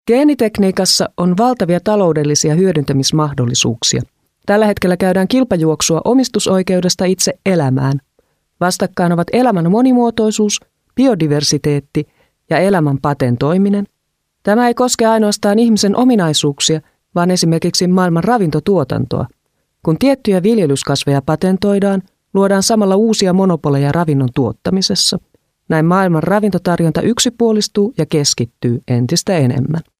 Geenitekniikassa on valtavia taloudellisia hyödyntämismahdollisuuksia. Tällä hetkellä käydään kilpajuoksua omistusoikeudesta itse elämään. Vastakkain ovat elämän monimuotoisuus, biodiversiteetti ja elämän patentoiminen. Tämä ei koske ainoastaan ihmisen ominaisuuksia, vaan esimerkiksi maailman ravintotuotantoa. Kun tiettyjä viljelyskasveja patentoidaan, luodaan samalla uusia monopoleja ravinnon tuottamisessa. Näin maailman ravintotarjonta yksipuolistuu ja keskittyy entistä enemmän.